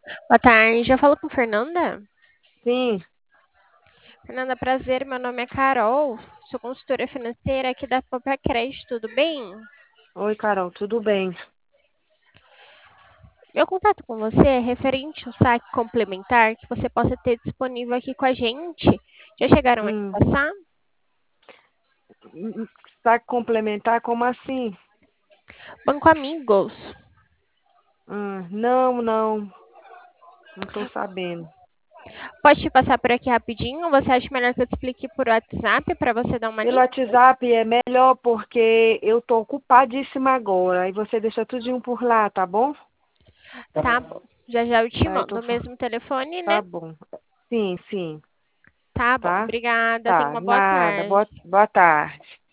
Boa tarde, eu falo com Fernanda. Sim. Fernanda, prazer, meu nome é Carol, sou consultora financeira aqui da Própria Crédito, tudo bem? Oi, Carol, tudo bem? Meu contato com você é referente ao saque complementar que você possa ter disponível aqui com a gente. Já chegaram a te Hum, passar? Saque complementar, como assim? Banco Amigos. Não tô sabendo. Pode te passar por aqui rapidinho? Você acha melhor que eu te explique por WhatsApp para você dar uma Pelo lida? WhatsApp é melhor porque eu tô ocupadíssima agora. Aí você deixa tudinho por lá, tá bom? Tá bom. Já já eu te Aí mando o mesmo telefone, né? tá bom. Sim, sim, Tá bom, tá? obrigada, tenha Tá, uma boa nada. tarde. Boa tarde.